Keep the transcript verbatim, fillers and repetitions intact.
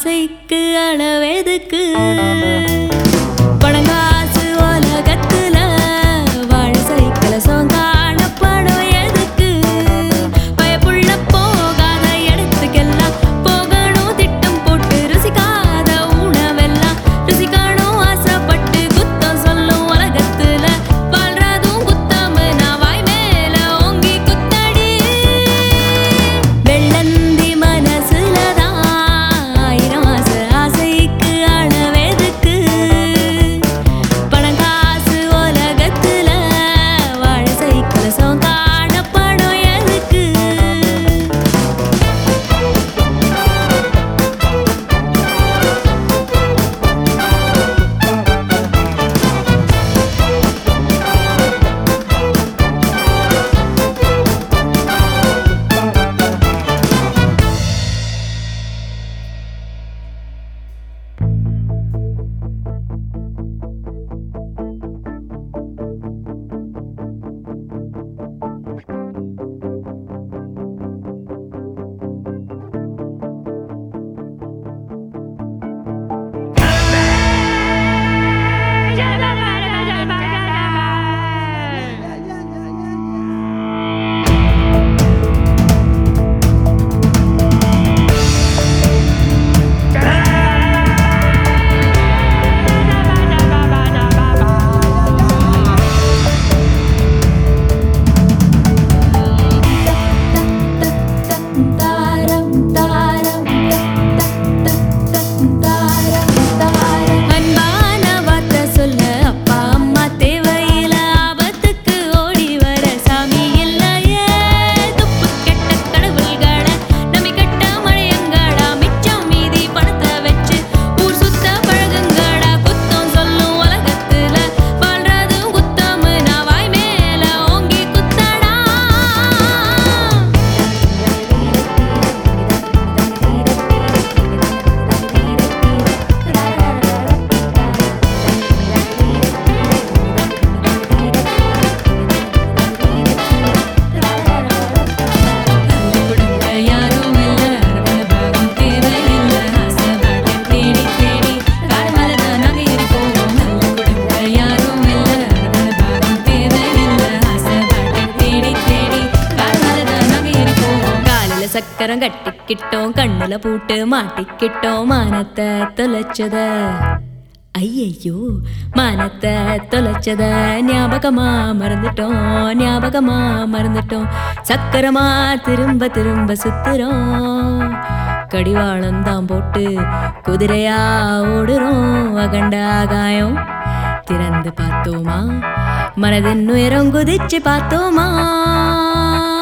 ஆசைக்கு அளவெதுக்கு பணங்காசு உலகத்துல வாழ சைக்கிள சோங்கானப்படும் எதுக்கு பயப்புள்ள போகாத இடத்துக்கெல்லாம் போகணும் திட்டம் போட்டு ருசிக்காத உணவெல்லாம் ருசிக்கணும் ஆசைப்பட்டு குத்தம் சொல்லும் உலகத்துல வாழ்றதும் குத்தாம நான் வாய் மேல ஓங்கி குத்தடி வெள்ளந்தி மனசுலதான் ஆயிரம் ஆசை ஆசைக்கு அளவெதுக்கு பணங்காசு உலகத்துல வாழ சைக்கிள சோங்கானப்படும் எதுக்கு அன்பான வார்த்தை சொல்ல அப்பா அம்மா தேவையில்ல ஆபத்துக்கு ஓடி வர சாமி இல்லையே துப்பு கெட்ட கடவுள்களை நம்பி கட்ட மழையங்கடா மிச்சம் மீதி பணத்தை வச்சு ஊர் சுத்த பழகுங்கடா குத்தம் சொல்லும் உலகத்துல வாழ்றதும் குத்தாம நான் வாய் மேல ஓங்கி குத்தடா குடும்ப யாரும் இல்ல அரவணபாகம் தேவையில்ல ஆசைப்பாட்டு தேடி தேடி காடுமலைத நாங்க இருக்கோம் நல்ல குடும்ப யாரும் இல்ல அரவணபாகம் தேவையில்ல ஆசைப்பாட்டு தேடி தேடி காடுமலைத நாங்க இருக்கோம் காலில சக்கரம் கட்டிக்கிட்டோம் கண்ணுல பூட்டு மாட்டிக்கிட்டோம் மானத்தை தொலைச்சத ஐயையோ மானத்தை தொலைச்சத ஞாபகமா மறந்துட்டோம் ஞாபகமா மறந்துட்டோம் சக்கரமா திரும்ப திரும்ப சுத்துறோம் கடிவாளம் தான் போட்டு குதிரையா ஓடுறோம் அகண்ட ஆகாயம் திறந்து பார்த்தோமா மனதின் உயரம் குதிச்சு பார்த்தோமா